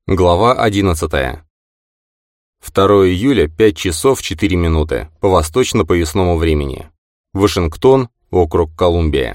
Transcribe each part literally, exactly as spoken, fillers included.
Глава одиннадцатая. второго июля, пять часов четыре минуты, по восточно-поясному времени. Вашингтон, округ Колумбия.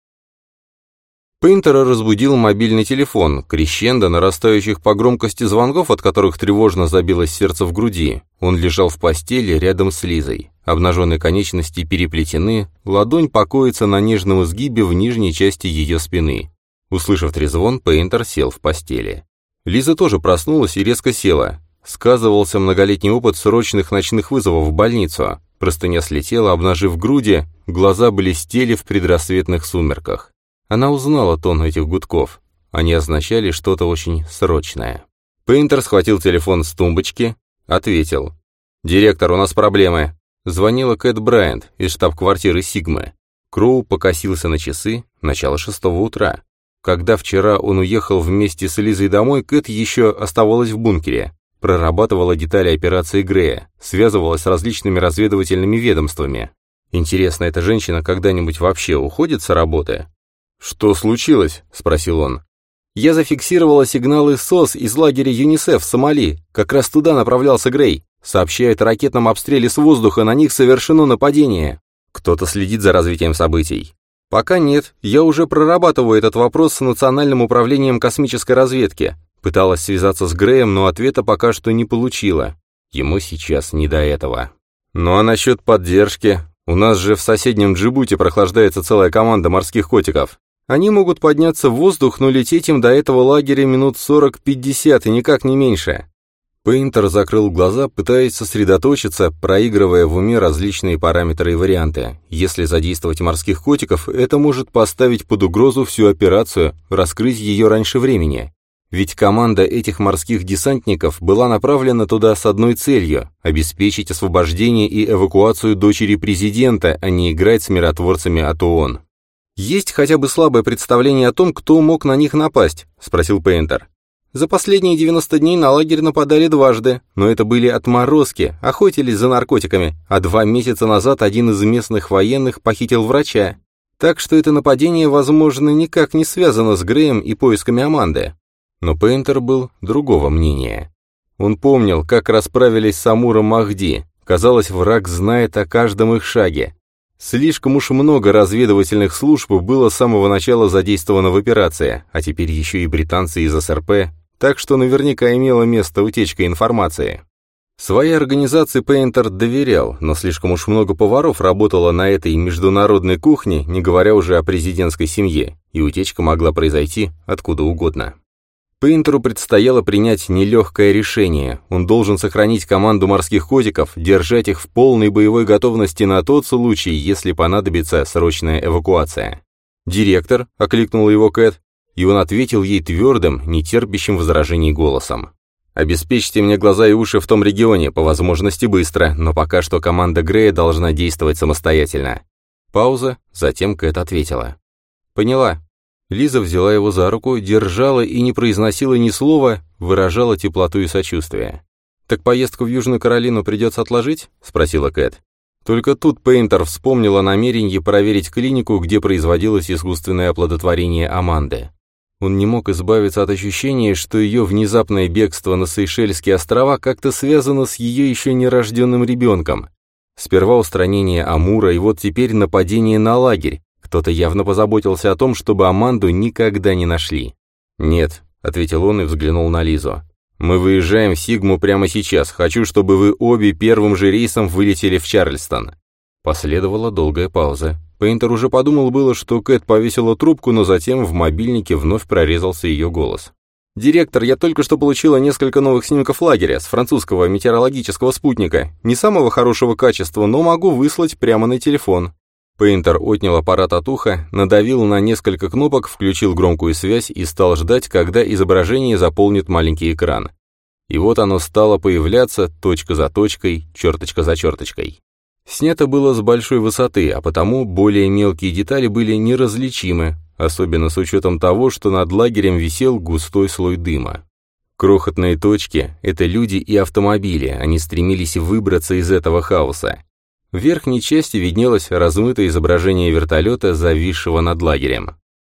Пейнтера разбудил мобильный телефон, крещендо нарастающих по громкости звонков, от которых тревожно забилось сердце в груди. Он лежал в постели рядом с Лизой. Обнаженные конечности переплетены, ладонь покоится на нежном изгибе в нижней части ее спины. Услышав трезвон, Пейнтер сел в постели. Лиза тоже проснулась и резко села. Сказывался многолетний опыт срочных ночных вызовов в больницу. Простыня слетела, обнажив груди, глаза блестели в предрассветных сумерках. Она узнала тон этих гудков. Они означали что-то очень срочное. Пейнтер схватил телефон с тумбочки, ответил. «Директор, у нас проблемы». Звонила Кэт Брайант из штаб-квартиры Сигмы. Кроу покосился на часы, начало шестого утра. Когда вчера он уехал вместе с Лизой домой, Кэт еще оставалась в бункере, прорабатывала детали операции Грея, связывалась с различными разведывательными ведомствами. Интересно, эта женщина когда-нибудь вообще уходит с работы? «Что случилось?» — спросил он. «Я зафиксировала сигналы СОС из лагеря ЮНИСЕФ в Сомали. Как раз туда направлялся Грей. Сообщают о ракетном обстреле с воздуха, на них совершено нападение. Кто-то следит за развитием событий». «Пока нет. Я уже прорабатываю этот вопрос с Национальным управлением космической разведки. Пыталась связаться с Греем, но ответа пока что не получила. Ему сейчас не до этого». «Ну а насчет поддержки? У нас же в соседнем Джибути прохлаждается целая команда морских котиков. Они могут подняться в воздух, но лететь им до этого лагеря минут сорок-пятьдесят и никак не меньше». Пейнтер закрыл глаза, пытаясь сосредоточиться, проигрывая в уме различные параметры и варианты. Если задействовать морских котиков, это может поставить под угрозу всю операцию, раскрыть ее раньше времени. Ведь команда этих морских десантников была направлена туда с одной целью – обеспечить освобождение и эвакуацию дочери президента, а не играть с миротворцами от ООН. «Есть хотя бы слабое представление о том, кто мог на них напасть?» – спросил Пейнтер. «За последние девяносто дней на лагерь нападали дважды, но это были отморозки, охотились за наркотиками, а два месяца назад один из местных военных похитил врача. Так что это нападение, возможно, никак не связано с Греем и поисками Аманды». Но Пейнтер был другого мнения. Он помнил, как расправились с Амуром Махди. Казалось, враг знает о каждом их шаге. Слишком уж много разведывательных служб было с самого начала задействовано в операции, а теперь еще и британцы из СРП, так что наверняка имела место утечка информации. Своей организации Пейнтер доверял, но слишком уж много поваров работало на этой международной кухне, не говоря уже о президентской семье, и утечка могла произойти откуда угодно. Пейнтеру предстояло принять нелегкое решение. Он должен сохранить команду морских котиков, держать их в полной боевой готовности на тот случай, если понадобится срочная эвакуация. «Директор», — окликнула его Кэт, и он ответил ей твердым, нетерпящим возражений голосом. «Обеспечьте мне глаза и уши в том регионе, по возможности быстро, но пока что команда Грея должна действовать самостоятельно». Пауза, затем Кэт ответила. «Поняла». Лиза взяла его за руку, держала и не произносила ни слова, выражала теплоту и сочувствие. «Так поездку в Южную Каролину придется отложить?» — спросила Кэт. Только тут Пейнтер вспомнил о намерении проверить клинику, где производилось искусственное оплодотворение Аманды. Он не мог избавиться от ощущения, что ее внезапное бегство на Сейшельские острова как-то связано с ее еще нерожденным ребенком. Сперва устранение Амура, и вот теперь нападение на лагерь. Кто-то явно позаботился о том, чтобы Аманду никогда не нашли. «Нет», — ответил он и взглянул на Лизу. «Мы выезжаем в Сигму прямо сейчас. Хочу, чтобы вы обе первым же рейсом вылетели в Чарльстон». Последовала долгая пауза. Пейнтер уже подумал было, что Кэт повесила трубку, но затем в мобильнике вновь прорезался ее голос. «Директор, я только что получила несколько новых снимков лагеря с французского метеорологического спутника. Не самого хорошего качества, но могу выслать прямо на телефон». Пейнтер отнял аппарат от уха, надавил на несколько кнопок, включил громкую связь и стал ждать, когда изображение заполнит маленький экран. И вот оно стало появляться точка за точкой, черточка за черточкой. Снято было с большой высоты, а потому более мелкие детали были неразличимы, особенно с учетом того, что над лагерем висел густой слой дыма. Крохотные точки — это люди и автомобили, они стремились выбраться из этого хаоса. В верхней части виднелось размытое изображение вертолета, зависшего над лагерем.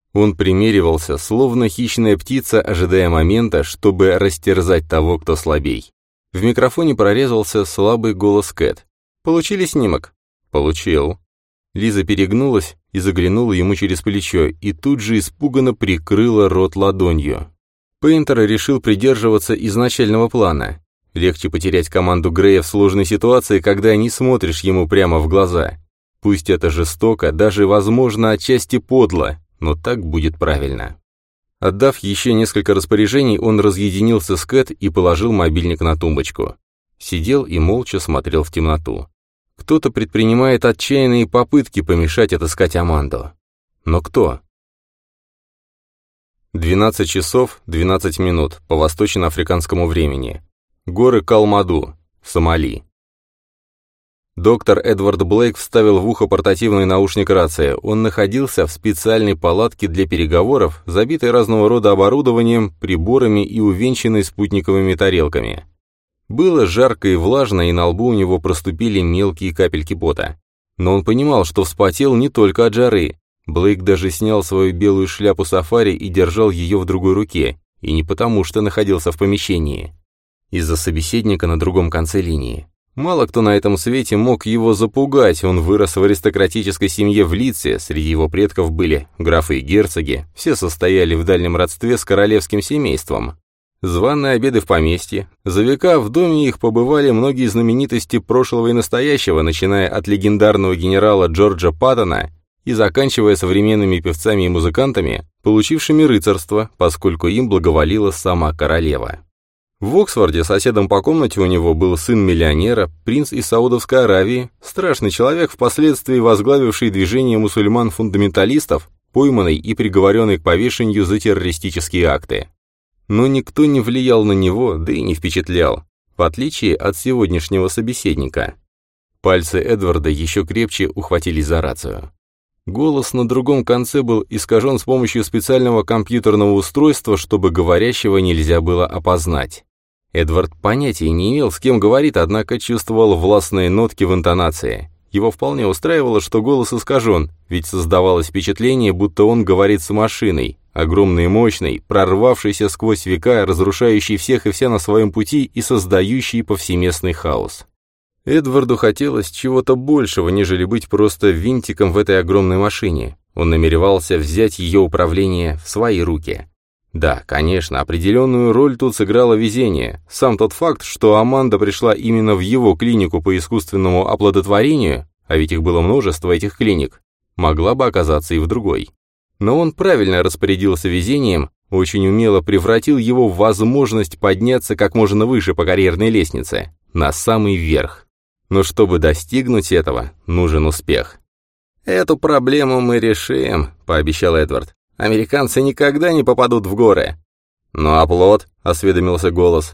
Он примеривался, словно хищная птица, ожидая момента, чтобы растерзать того, кто слабей. В микрофоне прорезался слабый голос Кэт. «Получили снимок?» «Получил». Лиза перегнулась и заглянула ему через плечо, и тут же испуганно прикрыла рот ладонью. Пейнтер решил придерживаться изначального плана. Легче потерять команду Грея в сложной ситуации, когда не смотришь ему прямо в глаза. Пусть это жестоко, даже, возможно, отчасти подло, но так будет правильно. Отдав еще несколько распоряжений, он разъединился с Кэт и положил мобильник на тумбочку. Сидел и молча смотрел в темноту. Кто-то предпринимает отчаянные попытки помешать отыскать Аманду. Но кто? двенадцать часов двенадцать минут по восточноафриканскому времени. Горы Калмаду, Сомали. Доктор Эдвард Блейк вставил в ухо портативный наушник рации. Он находился в специальной палатке для переговоров, забитой разного рода оборудованием, приборами и увенчанной спутниковыми тарелками. Было жарко и влажно, и на лбу у него проступили мелкие капельки пота. Но он понимал, что вспотел не только от жары. Блейк даже снял свою белую шляпу сафари и держал ее в другой руке, и не потому, что находился в помещении. Из-за собеседника на другом конце линии. Мало кто на этом свете мог его запугать, он вырос в аристократической семье в Лидсе, среди его предков были графы и герцоги, все состояли в дальнем родстве с королевским семейством. Званые обеды в поместье. За века в доме их побывали многие знаменитости прошлого и настоящего, начиная от легендарного генерала Джорджа Паттона и заканчивая современными певцами и музыкантами, получившими рыцарство, поскольку им благоволила сама королева. В Оксфорде соседом по комнате у него был сын миллионера, принц из Саудовской Аравии, страшный человек, впоследствии возглавивший движение мусульман-фундаменталистов, пойманный и приговоренный к повешению за террористические акты. Но никто не влиял на него, да и не впечатлял, в отличие от сегодняшнего собеседника. Пальцы Эдварда еще крепче ухватились за рацию. Голос на другом конце был искажен с помощью специального компьютерного устройства, чтобы говорящего нельзя было опознать. Эдвард понятия не имел, с кем говорит, однако чувствовал властные нотки в интонации. Его вполне устраивало, что голос искажен, ведь создавалось впечатление, будто он говорит с машиной, огромной и мощной, прорвавшейся сквозь века, разрушающей всех и вся на своем пути и создающей повсеместный хаос. Эдварду хотелось чего-то большего, нежели быть просто винтиком в этой огромной машине. Он намеревался взять ее управление в свои руки. Да, конечно, определенную роль тут сыграло везение. Сам тот факт, что Аманда пришла именно в его клинику по искусственному оплодотворению, а ведь их было множество, этих клиник, могла бы оказаться и в другой. Но он правильно распорядился везением, очень умело превратил его в возможность подняться как можно выше по карьерной лестнице, на самый верх. Но чтобы достигнуть этого, нужен успех. «Эту проблему мы решим», — пообещал Эдвард. «Американцы никогда не попадут в горы». «Ну а плод?» — осведомился голос.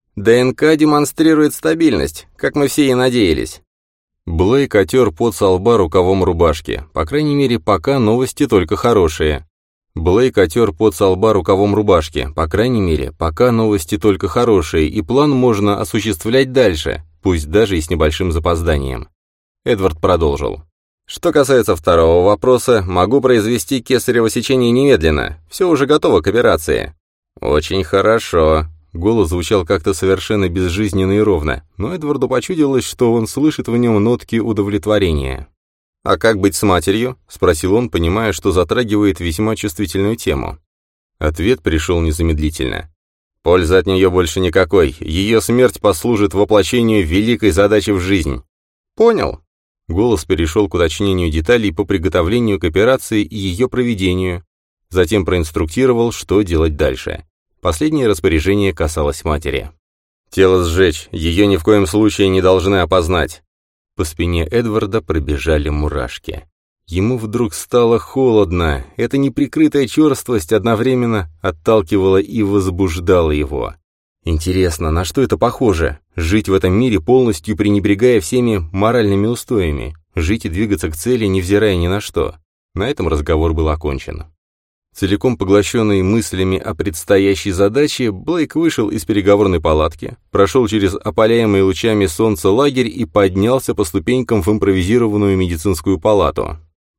«ДНК демонстрирует стабильность, как мы все и надеялись». Блейк отер пот со лба рукавом рубашки. По крайней мере, пока новости только хорошие. Блейк отер пот со лба рукавом рубашки. По крайней мере, пока новости только хорошие, и план можно осуществлять дальше, пусть даже и с небольшим запозданием. Эдвард продолжил. «Что касается второго вопроса, могу произвести кесарево сечение немедленно. Все уже готово к операции». «Очень хорошо». Голос звучал как-то совершенно безжизненно и ровно, но Эдварду почудилось, что он слышит в нем нотки удовлетворения. «А как быть с матерью?» — спросил он, понимая, что затрагивает весьма чувствительную тему. Ответ пришел незамедлительно. «Пользы от нее больше никакой. Ее смерть послужит воплощению великой задачи в жизнь». «Понял». Голос перешел к уточнению деталей по приготовлению к операции и ее проведению. Затем проинструктировал, что делать дальше. Последнее распоряжение касалось матери. «Тело сжечь, ее ни в коем случае не должны опознать». По спине Эдварда пробежали мурашки. Ему вдруг стало холодно. Эта неприкрытая черствость одновременно отталкивала и возбуждала его. Интересно, на что это похоже? Жить в этом мире, полностью пренебрегая всеми моральными устоями. Жить и двигаться к цели, невзирая ни на что. На этом разговор был окончен. Целиком поглощенный мыслями о предстоящей задаче, Блейк вышел из переговорной палатки, прошел через опаляемый лучами солнца лагерь и поднялся по ступенькам в импровизированную медицинскую палату.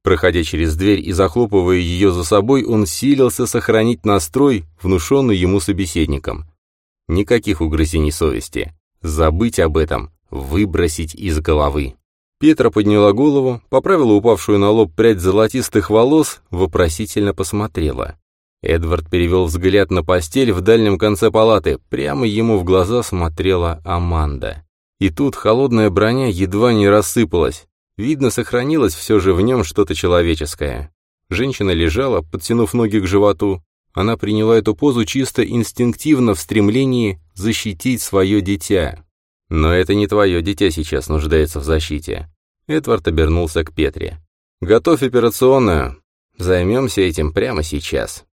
Проходя через дверь и захлопывая ее за собой, он силился сохранить настрой, внушенный ему собеседником. Никаких угрызений совести. Забыть об этом, выбросить из головы. Петра подняла голову, поправила упавшую на лоб прядь золотистых волос, вопросительно посмотрела. Эдвард перевел взгляд на постель в дальнем конце палаты, прямо ему в глаза смотрела Аманда. И тут холодная броня едва не рассыпалась. Видно, сохранилось все же в нем что-то человеческое. Женщина лежала, подтянув ноги к животу. Она приняла эту позу чисто инстинктивно в стремлении защитить свое дитя. Но это не твое дитя сейчас нуждается в защите. Эдвард обернулся к Петре. «Готовь операционную. Займемся этим прямо сейчас».